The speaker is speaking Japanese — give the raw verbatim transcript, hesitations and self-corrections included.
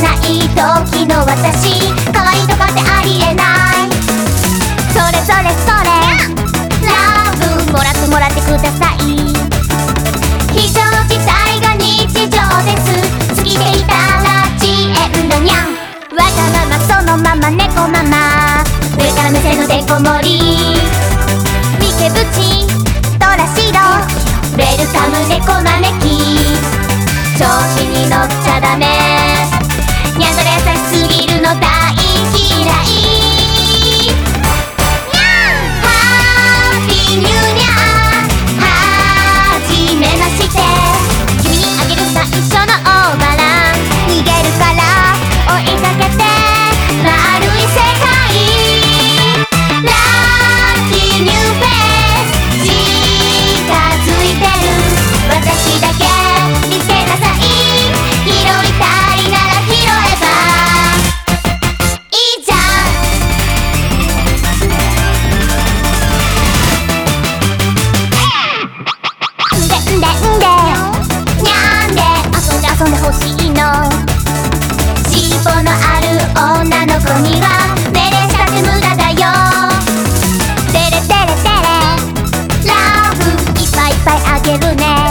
ない時の私、可愛いとかってありえない。それそれそれラブもらってもらってください。非常事態が日常です。過ぎていたら遅延だにゃん。わがままそのまま猫ママ、上から目線のデコ盛り、三毛ブチトラシロウェルカム猫招き。調子に乗っちゃダメ、ニャンドレ優しすぎるの大嫌い。ハッピーニューニャーはじめまして、君にあげる最初のオーバーラン、逃げるから追いかけて丸い世界。ラッキーニューフェイス近づいてる、私だけ見つけなさい。拾いたいなら拾えばいいじゃん。んでんでんでにゃんで遊んで遊んでほしいの。尻尾のある女の子には命令したって無駄だよ。テレテレテレラブいっぱいいっぱいあげるね。